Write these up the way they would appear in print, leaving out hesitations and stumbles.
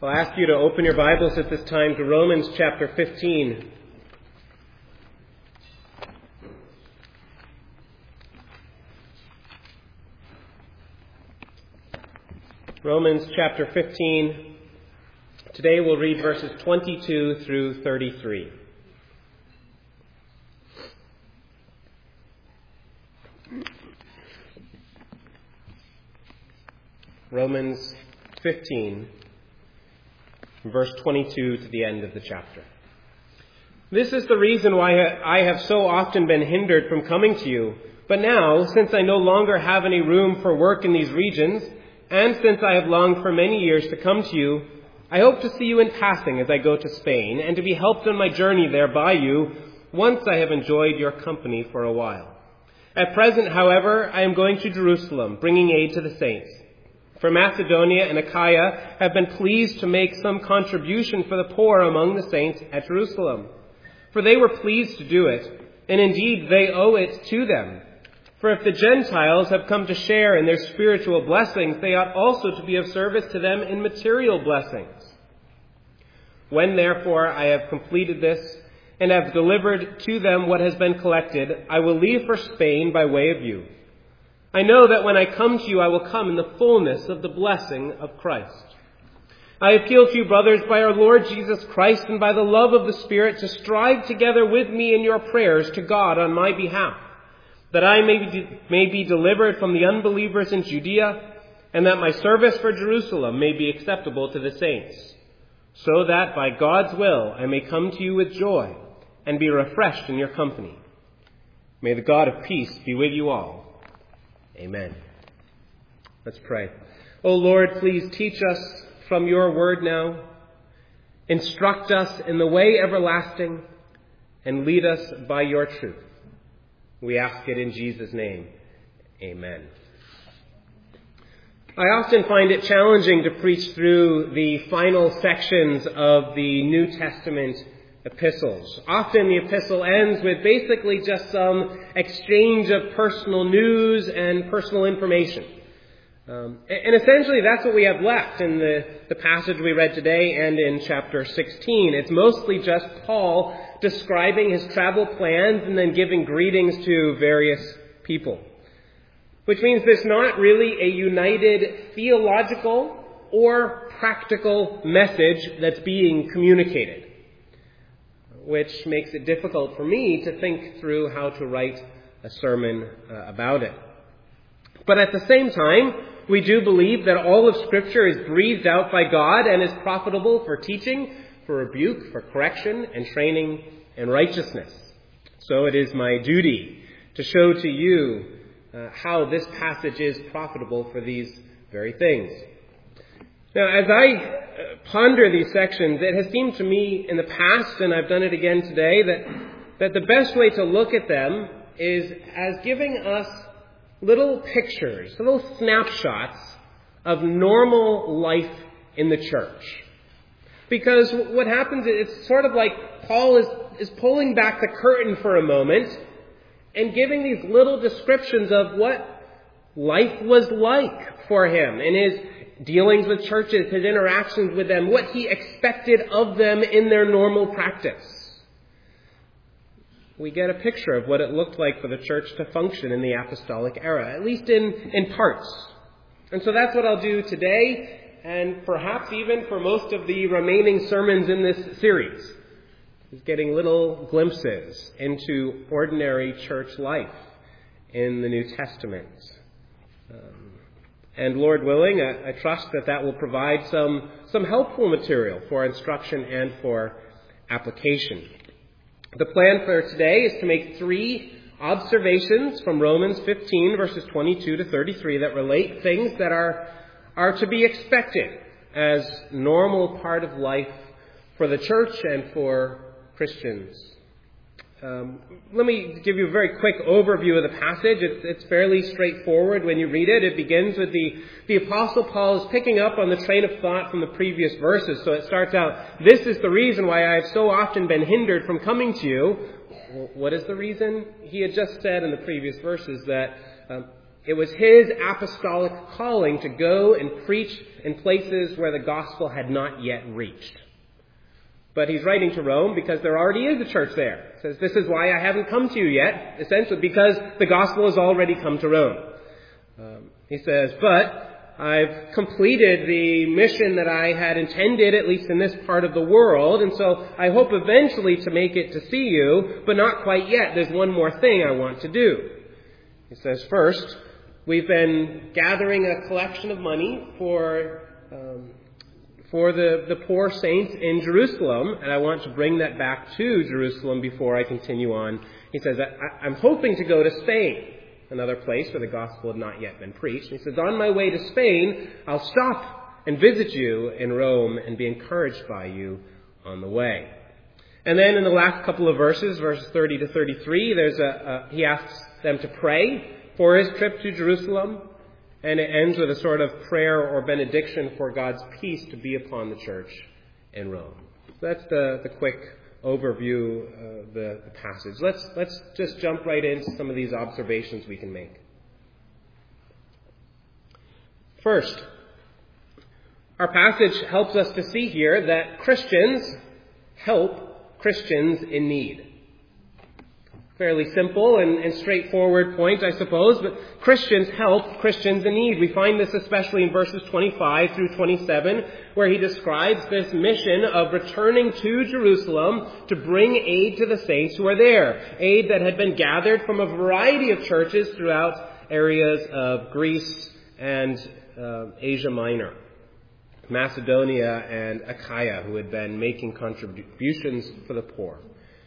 I'll ask you to open your Bibles at this time to Romans chapter 15. Romans chapter 15. Today we'll read verses 22 through 33. Romans 15, verse 22 to the end of the chapter. This is the reason why I have so often been hindered from coming to you. But now, since I no longer have any room for work in these regions, and since I have longed for many years to come to you, I hope to see you in passing as I go to Spain, and to be helped on my journey there by you, once I have enjoyed your company for a while. At present, however, I am going to Jerusalem, bringing aid to the saints. For Macedonia and Achaia have been pleased to make some contribution for the poor among the saints at Jerusalem. For they were pleased to do it, and indeed they owe it to them. For if the Gentiles have come to share in their spiritual blessings, they ought also to be of service to them in material blessings. When therefore I have completed this, and have delivered to them what has been collected, I will leave for Spain by way of you. I know that when I come to you, I will come in the fullness of the blessing of Christ. I appeal to you, brothers, by our Lord Jesus Christ and by the love of the Spirit, to strive together with me in your prayers to God on my behalf, that I may be delivered from the unbelievers in Judea, and that my service for Jerusalem may be acceptable to the saints, so that by God's will I may come to you with joy and be refreshed in your company. May the God of peace be with you all. Amen. Let's pray. O Lord, please teach us from your word now. Instruct us in the way everlasting and lead us by your truth. We ask it in Jesus' name. Amen. I often find it challenging to preach through the final sections of the New Testament epistles. Often the epistle ends with basically just some exchange of personal news and personal information. And essentially that's what we have left in the passage we read today and in chapter 16. It's mostly just Paul describing his travel plans and then giving greetings to various people. Which means there's not really a united theological or practical message that's being communicated, which makes it difficult for me to think through how to write a sermon about it. But at the same time, we do believe that all of Scripture is breathed out by God and is profitable for teaching, for rebuke, for correction, and training in righteousness. So it is my duty to show to you how this passage is profitable for these very things. Now, as I ponder these sections, it has seemed to me in the past, and I've done it again today, that the best way to look at them is as giving us little pictures, little snapshots of normal life in the church. Because what happens is it's sort of like Paul is pulling back the curtain for a moment and giving these little descriptions of what life was like for him in his dealings with churches, his interactions with them, what he expected of them in their normal practice. We get a picture of what it looked like for the church to function in the apostolic era, at least in parts. And so that's what I'll do today, and perhaps even for most of the remaining sermons in this series, is getting little glimpses into ordinary church life in the New Testament. And Lord willing, I trust that will provide some helpful material for instruction and for application. The plan for today is to make 3 observations from Romans 15, verses 22 to 33, that relate things that are to be expected as normal part of life for the church and for Christians. Let me give you a very quick overview of the passage. It's fairly straightforward when you read it. It begins with the Apostle Paul is picking up on the train of thought from the previous verses. So it starts out, this is the reason why I have so often been hindered from coming to you. What is the reason? He had just said in the previous verses that It was his apostolic calling to go and preach in places where the gospel had not yet reached. But he's writing to Rome because there already is a church there. He says, this is why I haven't come to you yet, essentially because the gospel has already come to Rome. He says, but I've completed the mission that I had intended, at least in this part of the world, and so I hope eventually to make it to see you, but not quite yet. There's one more thing I want to do. He says, first, we've been gathering a collection of money for the poor saints in Jerusalem, and I want to bring that back to Jerusalem before I continue on. He says, I'm hoping to go to Spain, another place where the gospel had not yet been preached. He says, on my way to Spain, I'll stop and visit you in Rome and be encouraged by you on the way. And then in the last couple of verses 30 to 33, he asks them to pray for his trip to Jerusalem. And it ends with a sort of prayer or benediction for God's peace to be upon the church in Rome. So that's the quick overview of the passage. Let's just jump right into some of these observations we can make. First, our passage helps us to see here that Christians help Christians in need. Fairly simple and straightforward point, I suppose, but Christians help Christians in need. We find this especially in verses 25 through 27, where he describes this mission of returning to Jerusalem to bring aid to the saints who are there. Aid that had been gathered from a variety of churches throughout areas of Greece and Asia Minor, Macedonia and Achaia, who had been making contributions for the poor.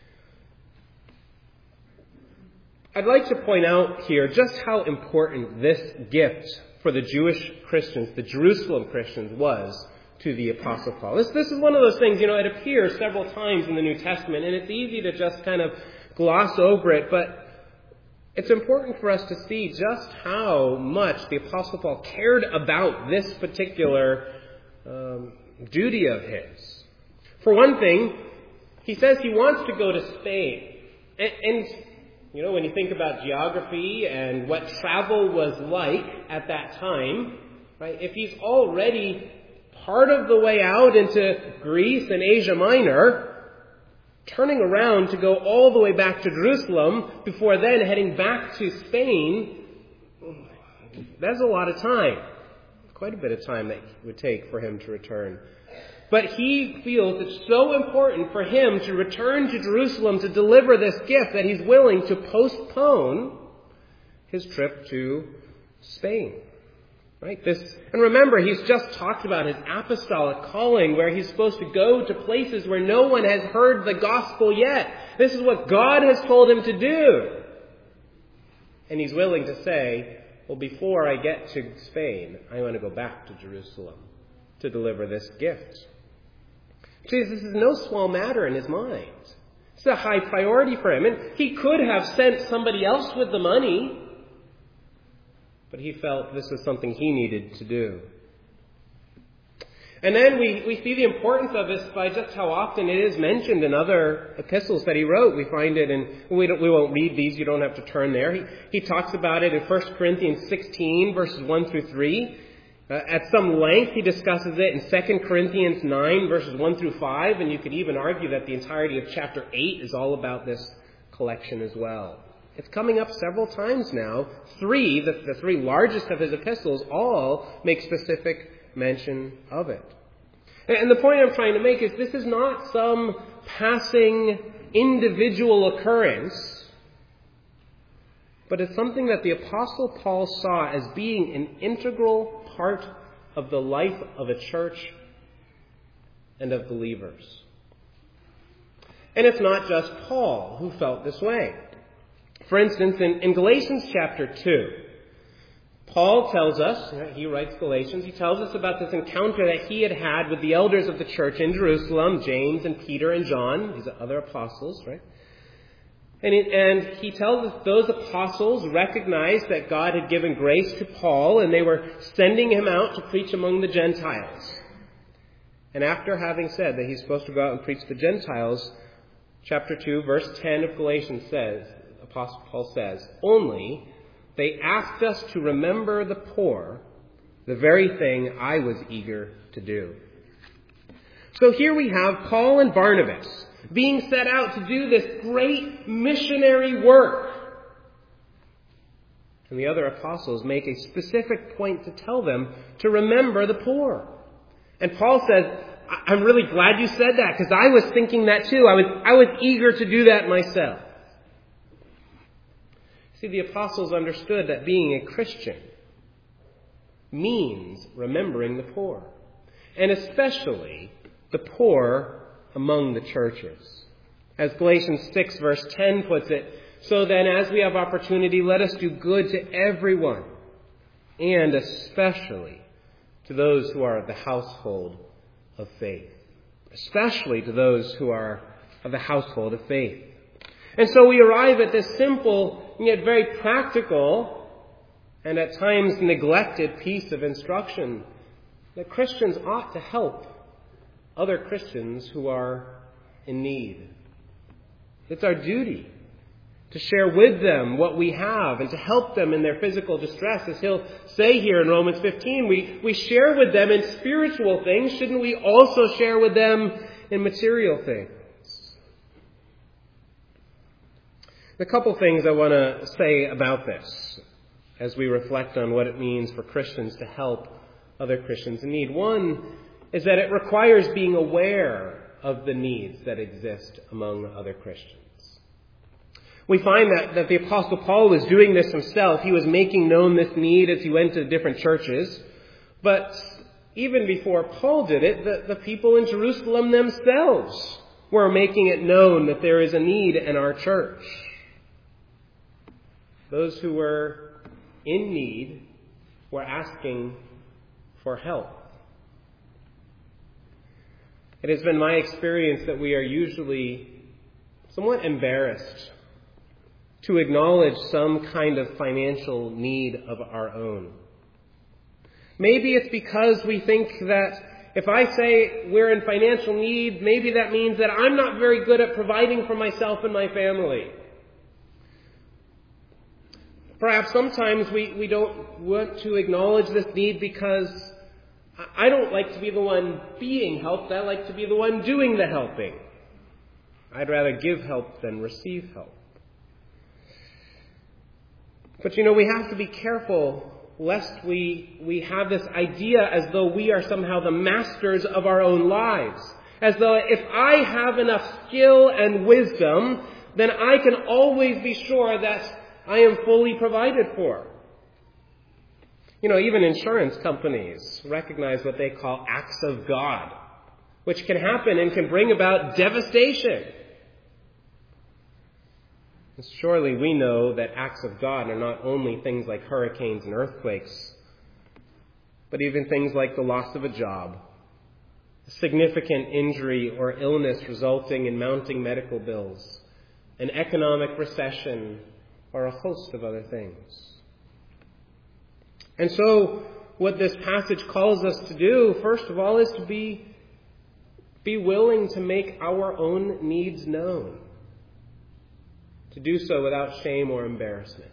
I'd like to point out here just how important this gift for the Jewish Christians, the Jerusalem Christians, was to the Apostle Paul. This is one of those things, it appears several times in the New Testament, and it's easy to just kind of gloss over it, but it's important for us to see just how much the Apostle Paul cared about this particular duty of his. For one thing, he says he wants to go to Spain. And when you think about geography and what travel was like at that time, right? If he's already part of the way out into Greece and Asia Minor, turning around to go all the way back to Jerusalem before then heading back to Spain, that's a lot of time. Quite a bit of time that it would take for him to return. But he feels it's so important for him to return to Jerusalem to deliver this gift that he's willing to postpone his trip to Spain. Right? And remember, he's just talked about his apostolic calling where he's supposed to go to places where no one has heard the gospel yet. This is what God has told him to do. And he's willing to say, well, before I get to Spain, I want to go back to Jerusalem to deliver this gift. Jesus is no small matter in his mind. It's a high priority for him. And he could have sent somebody else with the money, but he felt this was something he needed to do. And then we see the importance of this by just how often it is mentioned in other epistles that he wrote. We find it in, we won't read these, you don't have to turn there. He talks about it in 1 Corinthians 16, verses 1 through 3. At some length, he discusses it in 2 Corinthians 9, verses 1 through 5, and you could even argue that the entirety of chapter 8 is all about this collection as well. It's coming up several times now. The three largest of his epistles, all make specific mention of it. And the point I'm trying to make is this is not some passing individual occurrence, but it's something that the Apostle Paul saw as being an integral part of the life of a church and of believers. And it's not just Paul who felt this way. For instance, in Galatians chapter 2, Paul tells us, he writes Galatians, he tells us about this encounter that he had with the elders of the church in Jerusalem, James and Peter and John, these are other apostles, right? And he tells us those apostles recognized that God had given grace to Paul and they were sending him out to preach among the Gentiles. And after having said that he's supposed to go out and preach to the Gentiles, chapter 2, verse 10 of Galatians says, Apostle Paul says, only They asked us to remember the poor, the very thing I was eager to do. So here we have Paul and Barnabas being set out to do this great missionary work. And the other apostles make a specific point to tell them to remember the poor. And Paul says, I'm really glad you said that, because I was thinking that too. I was eager to do that myself. See, the apostles understood that being a Christian means remembering the poor, and especially the poor among the churches. As Galatians 6 verse 10 puts it, so then as we have opportunity, let us do good to everyone, and especially to those who are of the household of faith. Especially to those who are of the household of faith. And so we arrive at this simple, yet very practical, and at times neglected piece of instruction that Christians ought to help other Christians who are in need. It's our duty to share with them what we have and to help them in their physical distress. As he'll say here in Romans 15, we share with them in spiritual things. Shouldn't we also share with them in material things? A couple things I want to say about this as we reflect on what it means for Christians to help other Christians in need. One is that it requires being aware of the needs that exist among other Christians. We find that the Apostle Paul was doing this himself. He was making known this need as he went to different churches. But even before Paul did it, the people in Jerusalem themselves were making it known that there is a need in our church. Those who were in need were asking for help. It has been my experience that we are usually somewhat embarrassed to acknowledge some kind of financial need of our own. Maybe it's because we think that if I say we're in financial need, maybe that means that I'm not very good at providing for myself and my family. Perhaps sometimes we don't want to acknowledge this need because I don't like to be the one being helped. I like to be the one doing the helping. I'd rather give help than receive help. But we have to be careful lest we have this idea as though we are somehow the masters of our own lives. As though if I have enough skill and wisdom, then I can always be sure that I am fully provided for. Even insurance companies recognize what they call acts of God, which can happen and can bring about devastation. Surely we know that acts of God are not only things like hurricanes and earthquakes, but even things like the loss of a job, a significant injury or illness resulting in mounting medical bills, an economic recession, or a host of other things. And so what this passage calls us to do, first of all, is to be willing to make our own needs known. To do so without shame or embarrassment.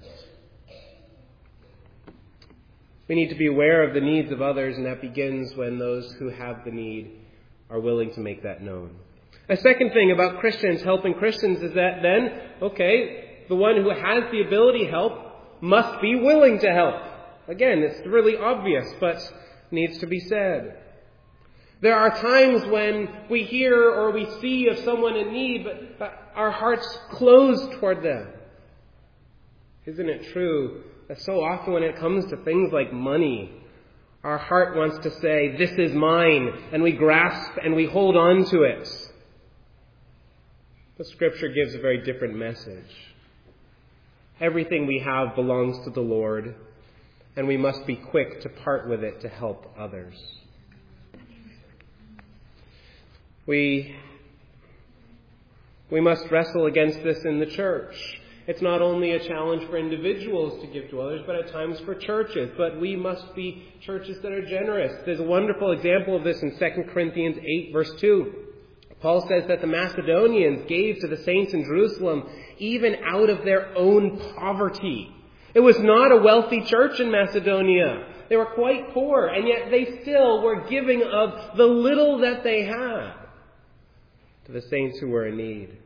We need to be aware of the needs of others, and that begins when those who have the need are willing to make that known. A second thing about Christians helping Christians is that then, the one who has the ability to help must be willing to help. Again, it's really obvious, but needs to be said. There are times when we hear or we see of someone in need, but our hearts close toward them. Isn't it true that so often when it comes to things like money, our heart wants to say, this is mine, and we grasp and we hold on to it. But Scripture gives a very different message. Everything we have belongs to the Lord, and we must be quick to part with it to help others. We must wrestle against this in the church. It's not only a challenge for individuals to give to others, but at times for churches. But we must be churches that are generous. There's a wonderful example of this in 2 Corinthians 8, verse 2. Paul says that the Macedonians gave to the saints in Jerusalem even out of their own poverty. It was not a wealthy church in Macedonia. They were quite poor, and yet they still were giving of the little that they had to the saints who were in need.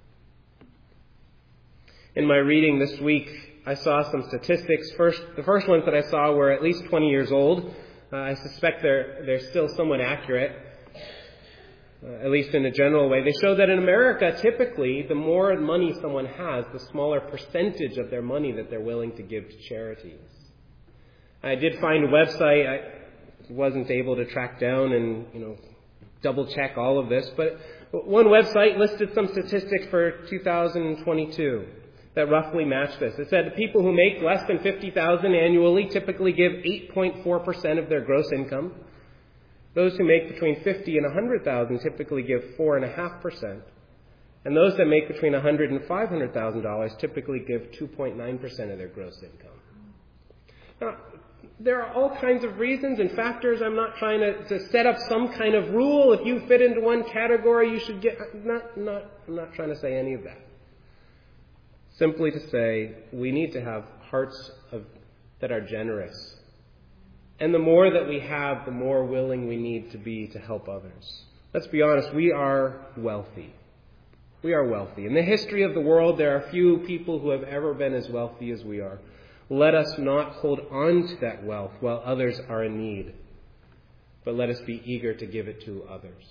In my reading this week, I saw some statistics. The first ones that I saw were at least 20 years old. I suspect they're still somewhat accurate, at least in a general way. They show that in America, typically, the more money someone has, the smaller percentage of their money that they're willing to give to charities. I did find a website. I wasn't able to track down and, double check all of this, but one website listed some statistics for 2022 that roughly match this. It said people who make less than $50,000 annually typically give 8.4% of their gross income. Those who make between $50,000 and $100,000 typically give 4.5%. And those that make between $100,000 and $500,000 typically give 2.9% of their gross income. Now, there are all kinds of reasons and factors. I'm not trying to set up some kind of rule. If you fit into one category, you should get... I'm not trying to say any of that. Simply to say, we need to have hearts that are generous. And the more that we have, the more willing we need to be to help others. Let's be honest, we are wealthy. We are wealthy. In the history of the world, there are few people who have ever been as wealthy as we are. Let us not hold on to that wealth while others are in need, but let us be eager to give it to others.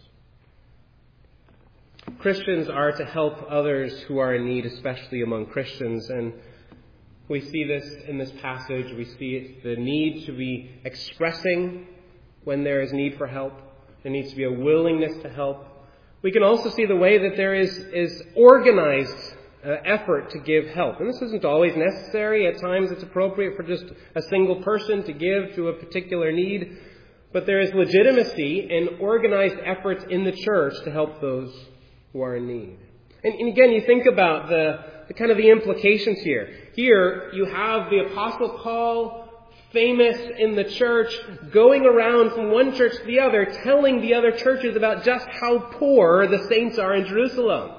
Christians are to help others who are in need, especially among Christians, and we see this in this passage. We see the need to be expressing when there is need for help. There needs to be a willingness to help. We can also see the way that there is organized effort to give help. And this isn't always necessary. At times it's appropriate for just a single person to give to a particular need. But there is legitimacy in organized efforts in the church to help those who are in need. And again, you think about the kind of the implications here. Here you have the Apostle Paul, famous in the church, going around from one church to the other, telling the other churches about just how poor the saints are in Jerusalem.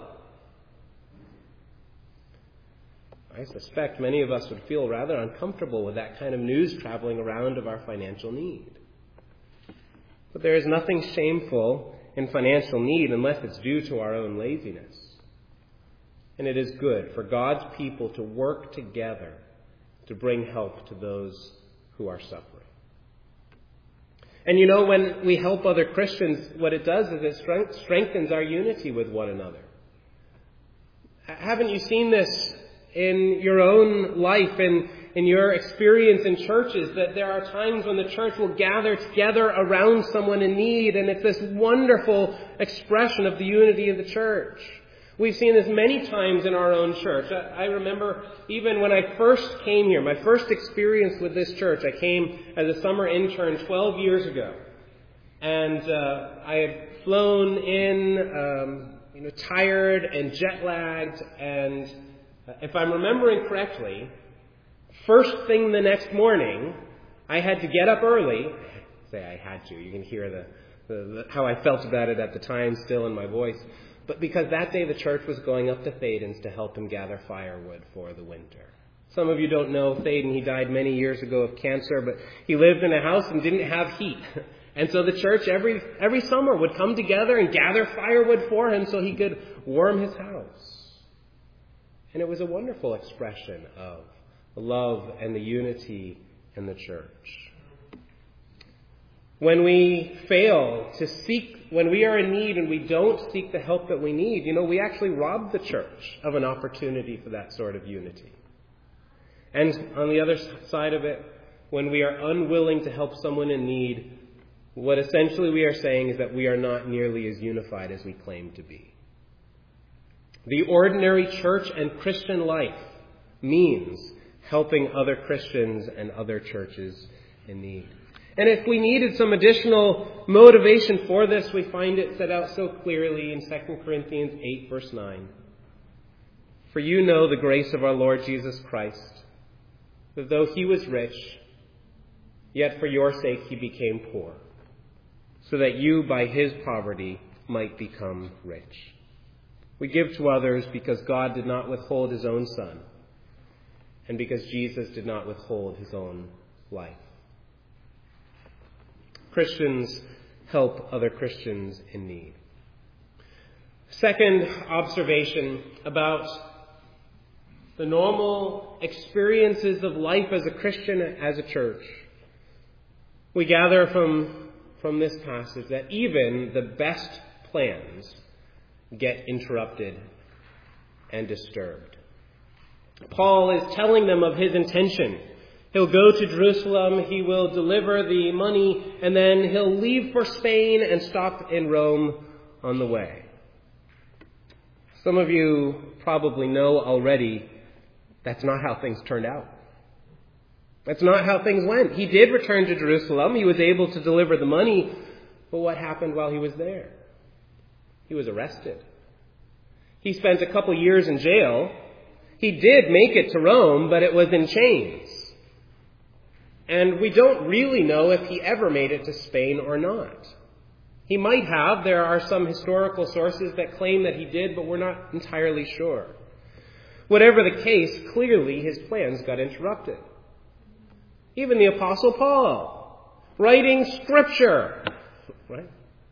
I suspect many of us would feel rather uncomfortable with that kind of news traveling around of our financial need. But there is nothing shameful in financial need unless it's due to our own laziness. And it is good for God's people to work together to bring help to those who are suffering. And when we help other Christians, what it does is it strengthens our unity with one another. Haven't you seen this in your own life and in your experience in churches, that there are times when the church will gather together around someone in need, and it's this wonderful expression of the unity of the church. We've seen this many times in our own church. I remember even when I first came here, my first experience with this church, I came as a summer intern 12 years ago. And I had flown in, tired and jet-lagged, and if I'm remembering correctly, first thing the next morning, I had to get up early. Say I had to. You can hear the how I felt about it at the time still in my voice. But because that day the church was going up to Thaden's to help him gather firewood for the winter. Some of you don't know Thaden. He died many years ago of cancer, but he lived in a house and didn't have heat. And so the church every summer would come together and gather firewood for him so he could warm his house. And it was a wonderful expression of the love and the unity in the church. When we fail to seek, when we are in need and we don't seek the help that we need, we actually rob the church of an opportunity for that sort of unity. And on the other side of it, when we are unwilling to help someone in need, what essentially we are saying is that we are not nearly as unified as we claim to be. The ordinary church and Christian life means helping other Christians and other churches in need. And if we needed some additional motivation for this, we find it set out so clearly in 2 Corinthians 8, verse 9. For you know the grace of our Lord Jesus Christ, that though he was rich, yet for your sake he became poor, so that you by his poverty might become rich. We give to others because God did not withhold his own Son, and because Jesus did not withhold his own life. Christians help other Christians in need. Second observation about the normal experiences of life as a Christian, as a church. We gather from this passage that even the best plans get interrupted and disturbed. Paul is telling them of his intention. He'll go to Jerusalem, he will deliver the money, and then he'll leave for Spain and stop in Rome on the way. Some of you probably know already that's not how things turned out. That's not how things went. He did return to Jerusalem. He was able to deliver the money. But what happened while he was there? He was arrested. He spent a couple years in jail. He did make it to Rome, but it was in chains. And we don't really know if he ever made it to Spain or not. He might have. There are some historical sources that claim that he did, but we're not entirely sure. Whatever the case, clearly his plans got interrupted. Even the Apostle Paul, writing Scripture, right?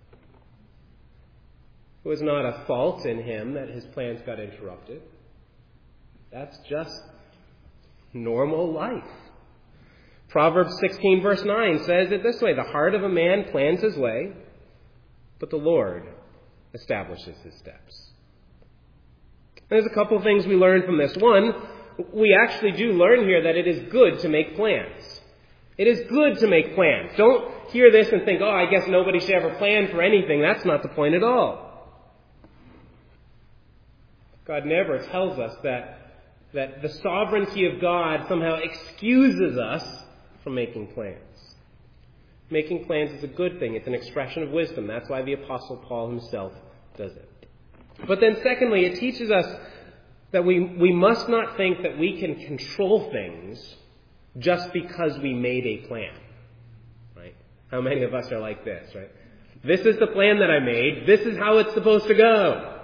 It was not a fault in him that his plans got interrupted. That's just normal life. Proverbs 16 verse 9 says it this way: the heart of a man plans his way, but the Lord establishes his steps. There's a couple of things we learn from this. One, we actually do learn here that it is good to make plans. It is good to make plans. Don't hear this and think, I guess nobody should ever plan for anything. That's not the point at all. God never tells us that the sovereignty of God somehow excuses us from making plans. Making plans is a good thing. It's an expression of wisdom. That's why the Apostle Paul himself does it. But then secondly, it teaches us that we must not think that we can control things just because we made a plan. Right? How many of us are like this, right? This is the plan that I made. This is how it's supposed to go.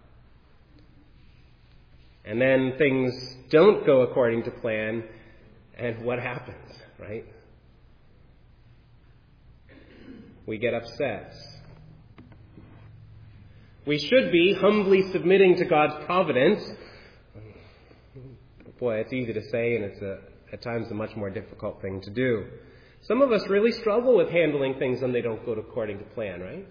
And then things don't go according to plan, and what happens, right? We get upset. We should be humbly submitting to God's providence. Boy, it's easy to say, and it's at times a much more difficult thing to do. Some of us really struggle with handling things when they don't go according to plan, right?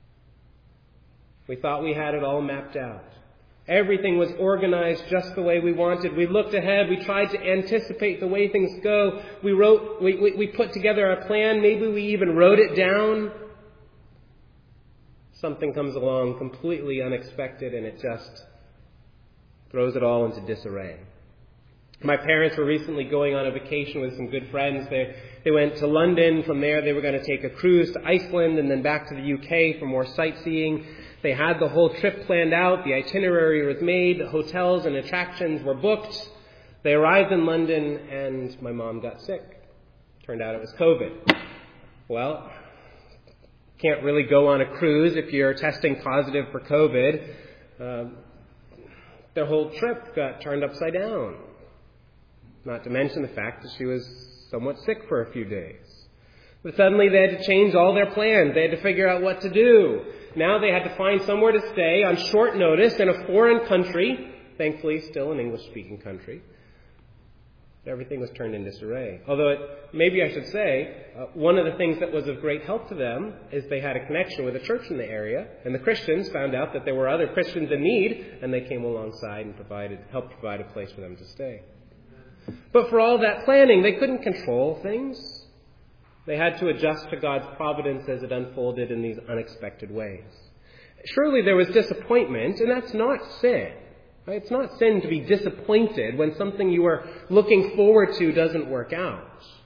We thought we had it all mapped out. Everything was organized just the way we wanted. We looked ahead. We tried to anticipate the way things go. We put together a plan. Maybe we even wrote it down. Something comes along completely unexpected and it just throws it all into disarray. My parents were recently going on a vacation with some good friends. They went to London. From there, they were going to take a cruise to Iceland and then back to the UK for more sightseeing. They had the whole trip planned out. The itinerary was made. The hotels and attractions were booked. They arrived in London and my mom got sick. Turned out it was COVID. Well, can't really go on a cruise if you're testing positive for COVID. Their whole trip got turned upside down. Not to mention the fact that she was somewhat sick for a few days. But suddenly they had to change all their plans. They had to figure out what to do. Now they had to find somewhere to stay on short notice in a foreign country. Thankfully, still an English-speaking country. Everything was turned in disarray. Although, maybe I should say, one of the things that was of great help to them is they had a connection with a church in the area, and the Christians found out that there were other Christians in need, and they came alongside and helped provide a place for them to stay. But for all that planning, they couldn't control things. They had to adjust to God's providence as it unfolded in these unexpected ways. Surely there was disappointment, and that's not sin. Right? It's not sin to be disappointed when something you are looking forward to doesn't work out.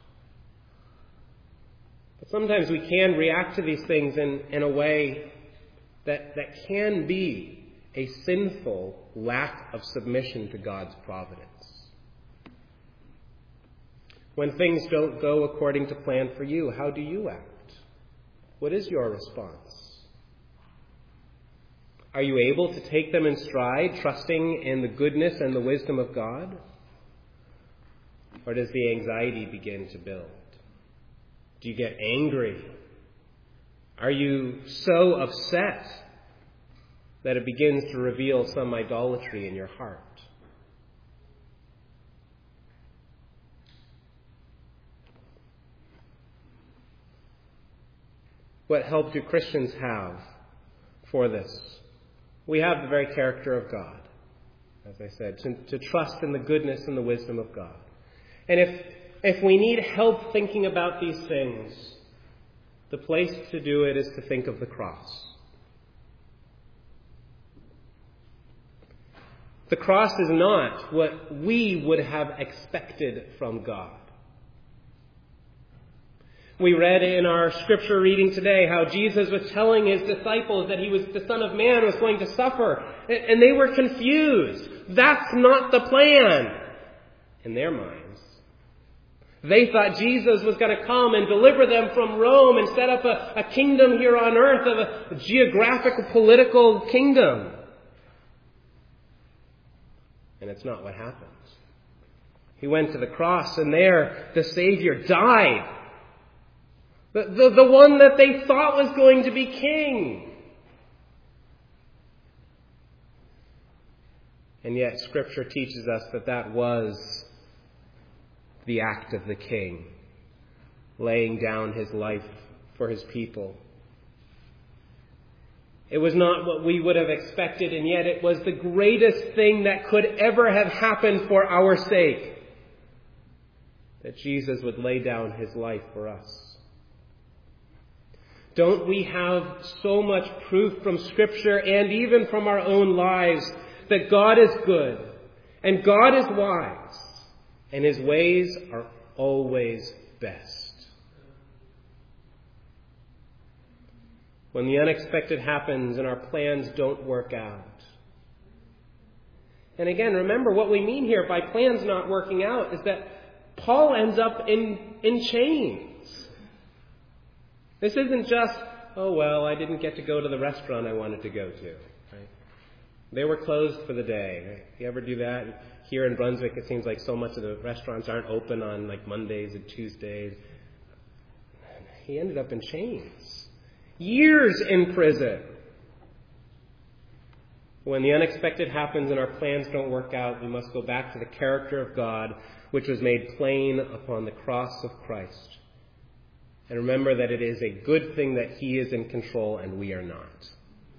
But sometimes we can react to these things in a way that can be a sinful lack of submission to God's providence. When things don't go according to plan for you, how do you act? What is your response? Are you able to take them in stride, trusting in the goodness and the wisdom of God? Or does the anxiety begin to build? Do you get angry? Are you so upset that it begins to reveal some idolatry in your heart? What help do Christians have for this? We have the very character of God, as I said, to trust in the goodness and the wisdom of God. And if we need help thinking about these things, the place to do it is to think of the cross. The cross is not what we would have expected from God. We read in our scripture reading today how Jesus was telling his disciples that the Son of Man was going to suffer, and they were confused. That's not the plan in their minds. They thought Jesus was going to come and deliver them from Rome and set up a kingdom here on earth, of a geographic, political kingdom. And it's not what happens. He went to the cross, and there the Savior died. The one that they thought was going to be king. And yet Scripture teaches us that was the act of the king, laying down his life for his people. It was not what we would have expected, and yet it was the greatest thing that could ever have happened for our sake, that Jesus would lay down his life for us. Don't we have so much proof from Scripture and even from our own lives that God is good and God is wise and his ways are always best? When the unexpected happens and our plans don't work out. And again, remember what we mean here by plans not working out is that Paul ends up in chains. This isn't just, oh, well, I didn't get to go to the restaurant I wanted to go to. Right? They were closed for the day. Right? You ever do that? Here in Brunswick, it seems like so much of the restaurants aren't open on like Mondays and Tuesdays. He ended up in chains. Years in prison. When the unexpected happens and our plans don't work out, we must go back to the character of God, which was made plain upon the cross of Christ. And remember that it is a good thing that he is in control and we are not.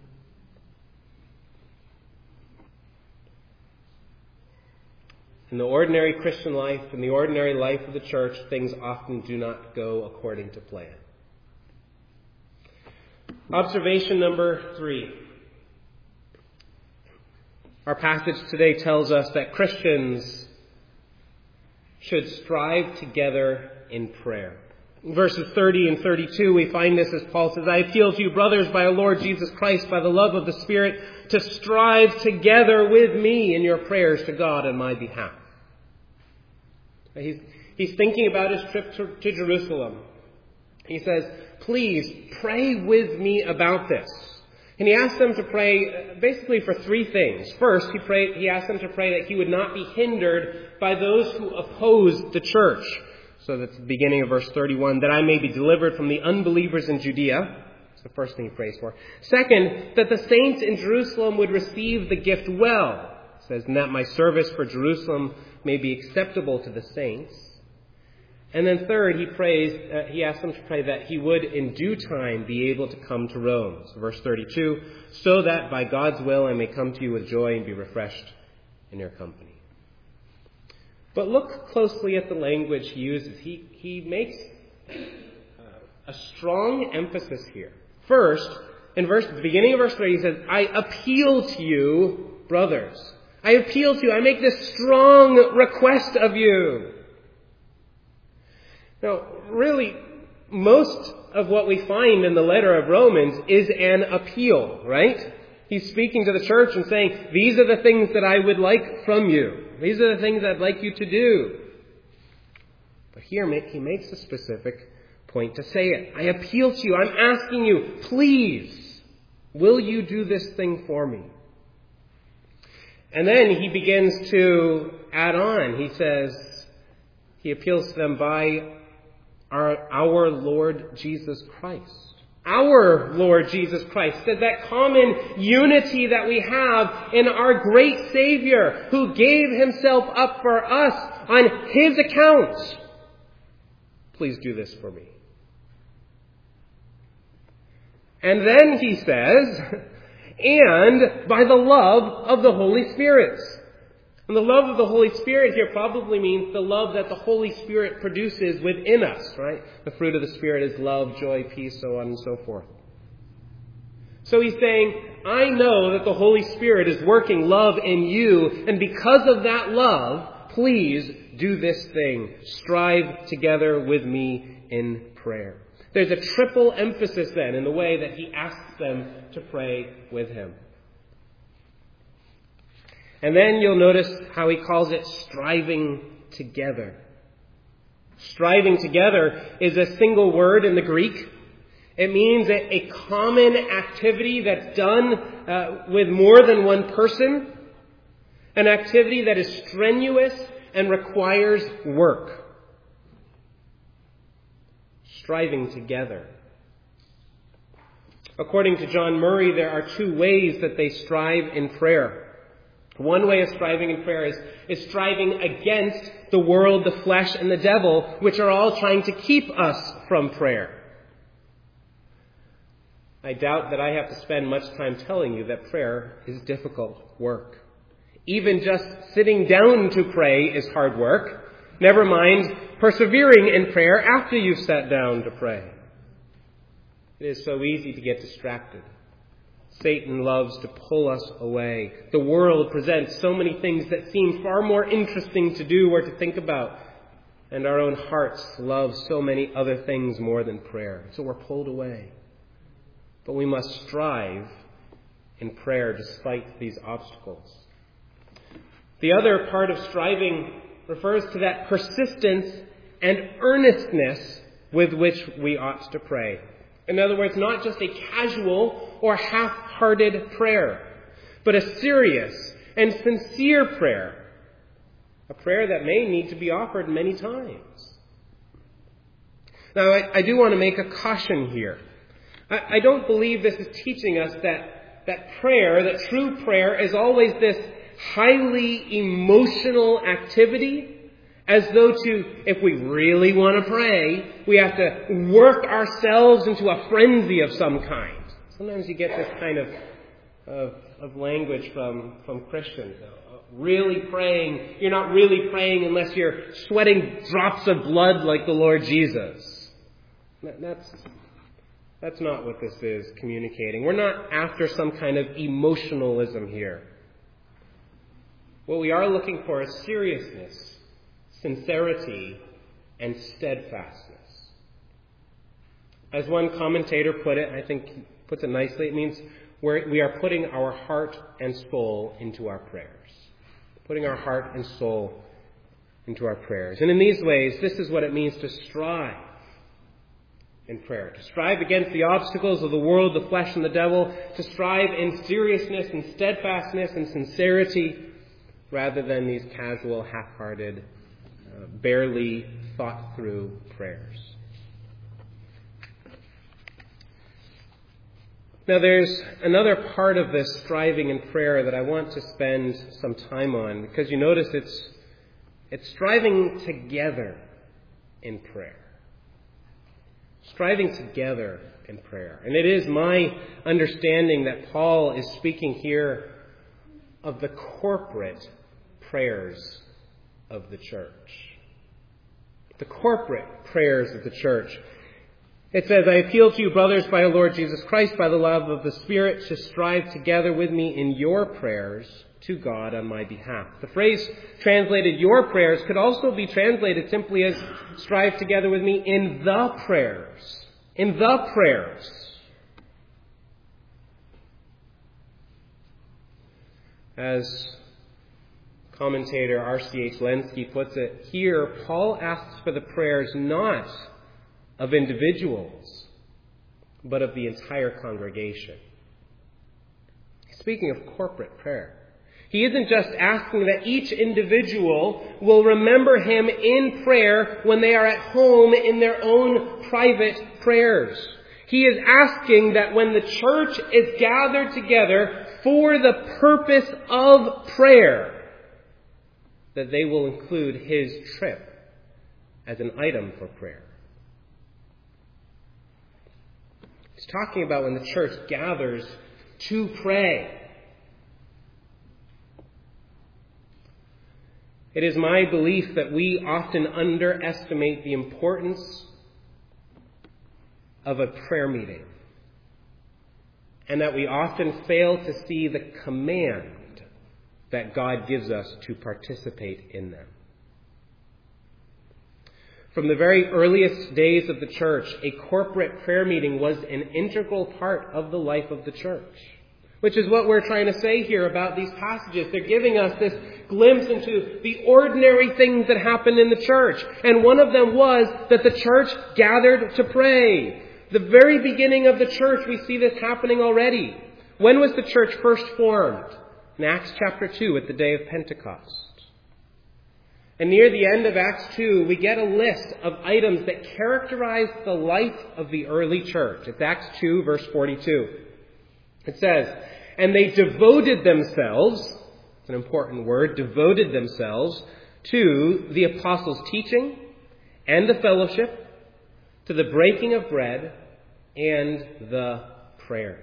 In the ordinary Christian life, in the ordinary life of the church, things often do not go according to plan. Observation number 3. Our passage today tells us that Christians should strive together in prayer. In verses 30 and 32, we find this as Paul says, I appeal to you, brothers, by our Lord Jesus Christ, by the love of the Spirit, to strive together with me in your prayers to God on my behalf. He's thinking about his trip to Jerusalem. He says, please pray with me about this. And he asked them to pray basically for 3 things. First, he asked them to pray that he would not be hindered by those who oppose the church. So that's the beginning of verse 31, that I may be delivered from the unbelievers in Judea. That's the first thing he prays for. Second, that the saints in Jerusalem would receive the gift well. It says, and that my service for Jerusalem may be acceptable to the saints. And then third, he asked them to pray that he would in due time be able to come to Rome. So verse 32, so that by God's will I may come to you with joy and be refreshed in your company. But look closely at the language he uses. He makes a strong emphasis here. First, in the beginning of verse 3, he says, I appeal to you, brothers. I appeal to you. I make this strong request of you. Now, really, most of what we find in the letter of Romans is an appeal, right? He's speaking to the church and saying, these are the things that I would like from you. These are the things I'd like you to do. But here he makes a specific point to say it. I appeal to you. I'm asking you, please, will you do this thing for me? And then he begins to add on. He He appeals to them by our Lord Jesus Christ. Our Lord Jesus Christ, that common unity that we have in our great Savior who gave himself up for us on his account. Please do this for me. And then he says, and by the love of the Holy Spirit. And the love of the Holy Spirit here probably means the love that the Holy Spirit produces within us, right? The fruit of the Spirit is love, joy, peace, so on and so forth. So he's saying, I know that the Holy Spirit is working love in you, and because of that love, please do this thing. Strive together with me in prayer. There's a triple emphasis then in the way that he asks them to pray with him. And then you'll notice how he calls it striving together. Striving together is a single word in the Greek. It means a common activity that's done with more than one person. An activity that is strenuous and requires work. Striving together. According to John Murray, there are two ways that they strive in prayer. One way of striving in prayer is striving against the world, the flesh, and the devil, which are all trying to keep us from prayer. I doubt that I have to spend much time telling you that prayer is difficult work. Even just sitting down to pray is hard work. Never mind persevering in prayer after you've sat down to pray. It is so easy to get distracted. Satan loves to pull us away. The world presents so many things that seem far more interesting to do or to think about. And our own hearts love so many other things more than prayer. So we're pulled away. But we must strive in prayer despite these obstacles. The other part of striving refers to that persistence and earnestness with which we ought to pray. In other words, not just a casual or half-hearted prayer, but a serious and sincere prayer. A prayer that may need to be offered many times. Now, I do want to make a caution here. I don't believe this is teaching us that prayer, that true prayer, is always this highly emotional activity, as though if we really want to pray, we have to work ourselves into a frenzy of some kind. Sometimes you get this kind of language from Christians. Really praying. You're not really praying unless you're sweating drops of blood like the Lord Jesus. That's not what this is communicating. We're not after some kind of emotionalism here. What we are looking for is seriousness, sincerity, and steadfastness. As one commentator put it, I think he puts it nicely, it means we are putting our heart and soul into our prayers. Putting our heart and soul into our prayers. And in these ways, this is what it means to strive in prayer. To strive against the obstacles of the world, the flesh, and the devil. To strive in seriousness and steadfastness and sincerity, rather than these casual, half-hearted, barely thought-through prayers. Now there's another part of this striving in prayer that I want to spend some time on, because you notice it's striving together in prayer. Striving together in prayer. And it is my understanding that Paul is speaking here of the corporate prayers of the church. The corporate prayers of the church. It says, I appeal to you, brothers, by our Lord Jesus Christ, by the love of the Spirit, to strive together with me in your prayers to God on my behalf. The phrase translated your prayers could also be translated simply as strive together with me in the prayers. In the prayers. As commentator R.C.H. Lenski puts it, here Paul asks for the prayers not of individuals, but of the entire congregation. Speaking of corporate prayer, He isn't just asking that each individual will remember him in prayer when they are at home in their own private prayers. He is asking that when the church is gathered together for the purpose of prayer, that they will include his trip as an item for prayer. He's talking about when the church gathers to pray. It is my belief that we often underestimate the importance of a prayer meeting, and that we often fail to see the command that God gives us to participate in them. From the very earliest days of the church, a corporate prayer meeting was an integral part of the life of the church, which is what we're trying to say here about these passages. They're giving us this glimpse into the ordinary things that happened in the church. And one of them was that the church gathered to pray. The very beginning of the church, we see this happening already. When was the church first formed? In Acts chapter 2, at the day of Pentecost. And near the end of Acts 2, we get a list of items that characterize the life of the early church. It's Acts 2, verse 42. It says, "And they devoted themselves," it's an important word, devoted themselves to the apostles' teaching and the fellowship, to the breaking of bread and the prayers.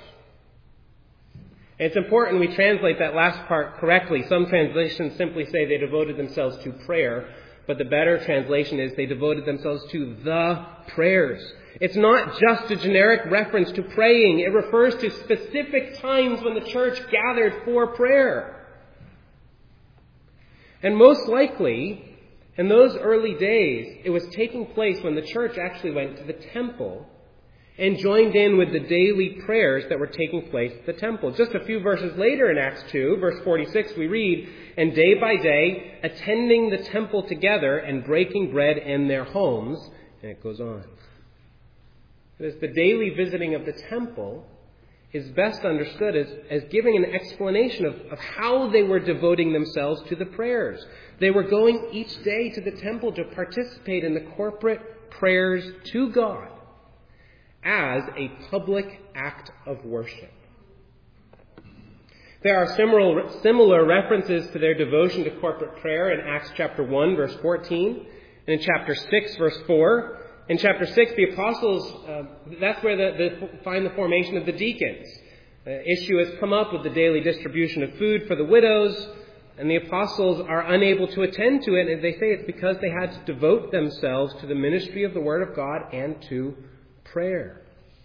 And it's important we translate that last part correctly. Some translations simply say they devoted themselves to prayer, but the better translation is they devoted themselves to the prayers. It's not just a generic reference to praying. It refers to specific times when the church gathered for prayer. And most likely, in those early days, it was taking place when the church actually went to the temple and joined in with the daily prayers that were taking place at the temple. Just a few verses later in Acts 2, verse 46, we read, "And day by day, attending the temple together and breaking bread in their homes," and it goes on. The daily visiting of the temple is best understood as giving an explanation of how they were devoting themselves to the prayers. They were going each day to the temple to participate in the corporate prayers to God as a public act of worship. There are similar references to their devotion to corporate prayer in Acts chapter 1, verse 14, and in chapter 6, verse 4. In chapter 6, the apostles, that's where they find the formation of the deacons. The issue has come up with the daily distribution of food for the widows, and the apostles are unable to attend to it, and they say it's because they had to devote themselves to the ministry of the Word of God and to prayer.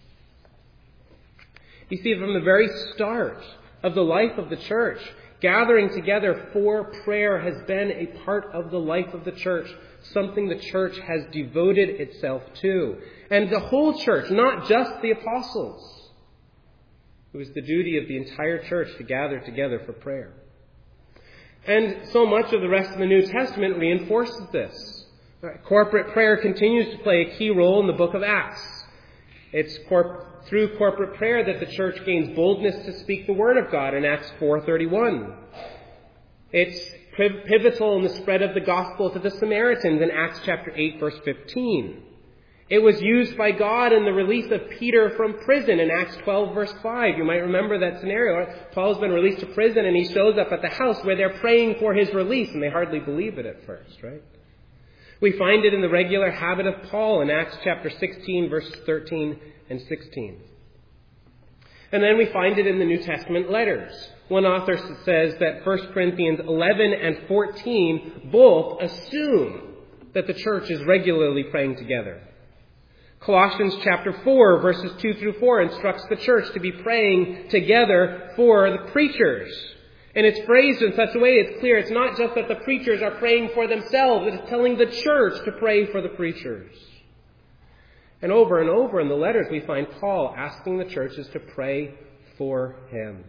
You see, from the very start of the life of the church, gathering together for prayer has been a part of the life of the church, something the church has devoted itself to. And the whole church, not just the apostles. It was the duty of the entire church to gather together for prayer. And so much of the rest of the New Testament reinforces this. Corporate prayer continues to play a key role in the book of Acts. It's through corporate prayer that the church gains boldness to speak the word of God in Acts 4:31. It's pivotal in the spread of the gospel to the Samaritans in Acts chapter 8, verse 15. It was used by God in the release of Peter from prison in Acts 12, verse 5. You might remember that scenario. Right? Paul's been released to prison and he shows up at the house where they're praying for his release, and they hardly believe it at first, right? We find it in the regular habit of Paul in Acts chapter 16, verses 13 and 16. And then we find it in the New Testament letters. One author says that 1 Corinthians 11 and 14 both assume that the church is regularly praying together. Colossians chapter 4, verses 2 through 4 instructs the church to be praying together for the preachers. And it's phrased in such a way it's clear it's not just that the preachers are praying for themselves, it's telling the church to pray for the preachers. And over in the letters we find Paul asking the churches to pray for him.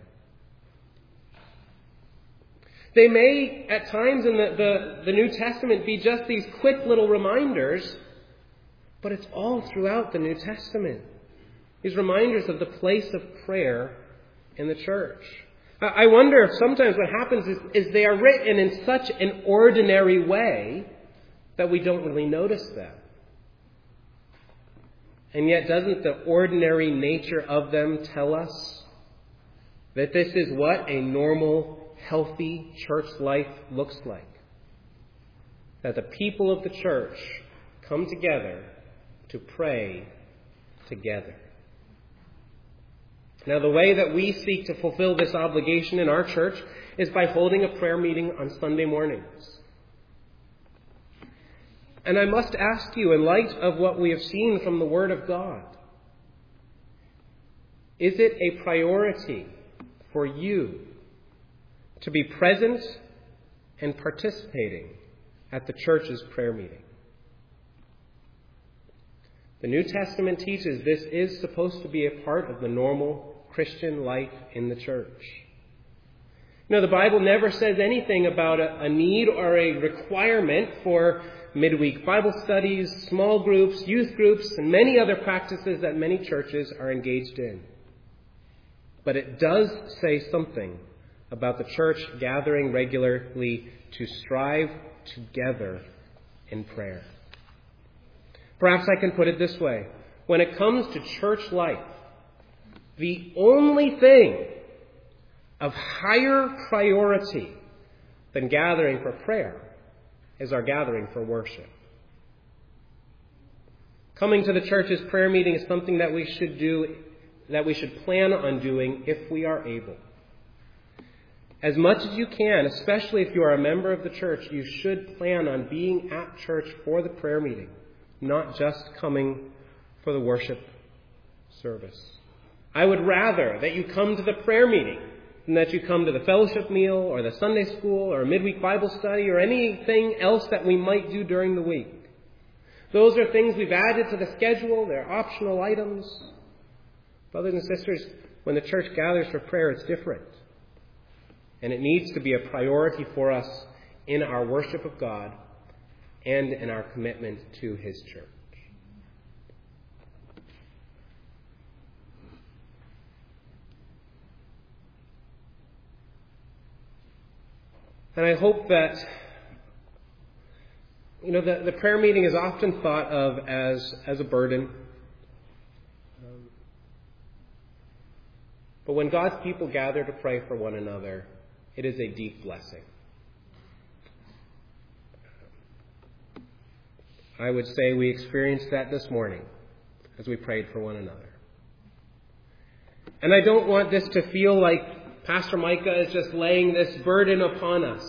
They may, at times in the New Testament, be just these quick little reminders, but it's all throughout the New Testament. These reminders of the place of prayer in the church. I wonder if sometimes what happens is they are written in such an ordinary way that we don't really notice them. And yet, doesn't the ordinary nature of them tell us that this is what a normal, healthy church life looks like? That the people of the church come together to pray together. Now, the way that we seek to fulfill this obligation in our church is by holding a prayer meeting on Sunday mornings. And I must ask you, in light of what we have seen from the Word of God, is it a priority for you to be present and participating at the church's prayer meeting? The New Testament teaches this is supposed to be a part of the normal Christian life in the church. You know, the Bible never says anything about a need or a requirement for midweek Bible studies, small groups, youth groups, and many other practices that many churches are engaged in. But it does say something about the church gathering regularly to strive together in prayer. Perhaps I can put it this way. When it comes to church life, the only thing of higher priority than gathering for prayer is our gathering for worship. Coming to the church's prayer meeting is something that we should do, that we should plan on doing if we are able. As much as you can, especially if you are a member of the church, you should plan on being at church for the prayer meeting, not just coming for the worship service. I would rather that you come to the prayer meeting than that you come to the fellowship meal or the Sunday school or a midweek Bible study or anything else that we might do during the week. Those are things we've added to the schedule. They're optional items. Brothers and sisters, when the church gathers for prayer, it's different. And it needs to be a priority for us in our worship of God and in our commitment to His church. And I hope that, the prayer meeting is often thought of as a burden. But when God's people gather to pray for one another, it is a deep blessing. I would say we experienced that this morning as we prayed for one another. And I don't want this to feel like Pastor Micah is just laying this burden upon us.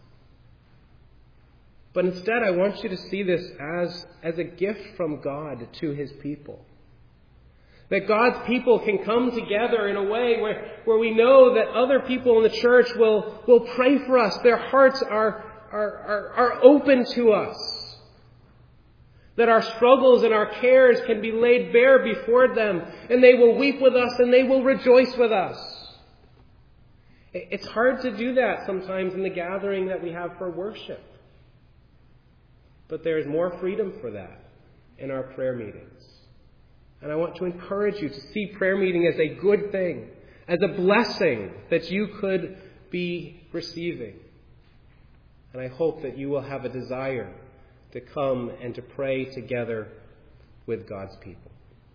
But instead, I want you to see this as a gift from God to His people. That God's people can come together in a way where we know that other people in the church will pray for us. Their hearts are open to us. That our struggles and our cares can be laid bare before them, and they will weep with us and they will rejoice with us. It's hard to do that sometimes in the gathering that we have for worship. But there is more freedom for that in our prayer meetings. And I want to encourage you to see prayer meeting as a good thing, as a blessing that you could be receiving. And I hope that you will have a desire to come and to pray together with God's people.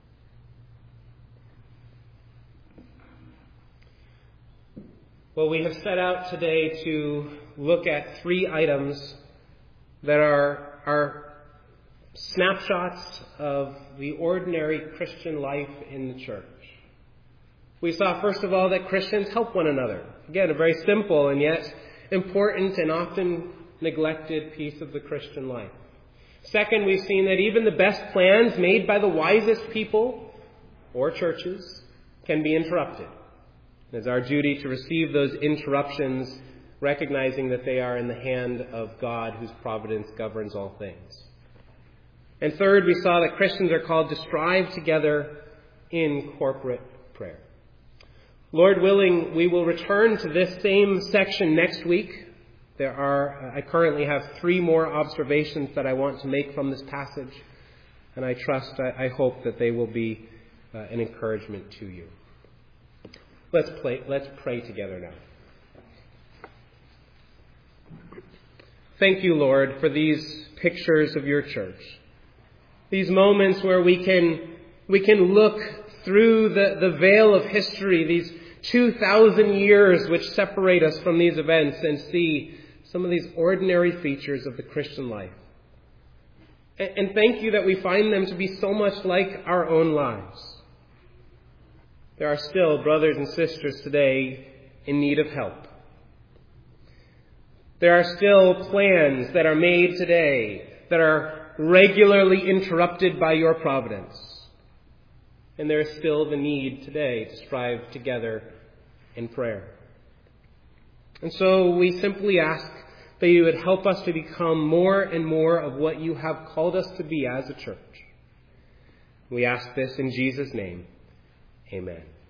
Well, we have set out today to look at 3 items that are snapshots of the ordinary Christian life in the church. We saw, first of all, that Christians help one another. Again, a very simple and yet important and often neglected piece of the Christian life. Second, we've seen that even the best plans made by the wisest people or churches can be interrupted. It's our duty to receive those interruptions, recognizing that they are in the hand of God, whose providence governs all things. And third, we saw that Christians are called to strive together in corporate prayer. Lord willing, we will return to this same section next week. I currently have 3 more observations that I want to make from this passage, and I hope that they will be an encouragement to you. Let's pray together now. Thank you, Lord, for these pictures of your church. These moments where we can look through the veil of history, these 2,000 years which separate us from these events, and see some of these ordinary features of the Christian life. And thank you that we find them to be so much like our own lives. There are still brothers and sisters today in need of help. There are still plans that are made today that are regularly interrupted by your providence. And there is still the need today to strive together in prayer. And so we simply ask that you would help us to become more and more of what you have called us to be as a church. We ask this in Jesus' name. Amen.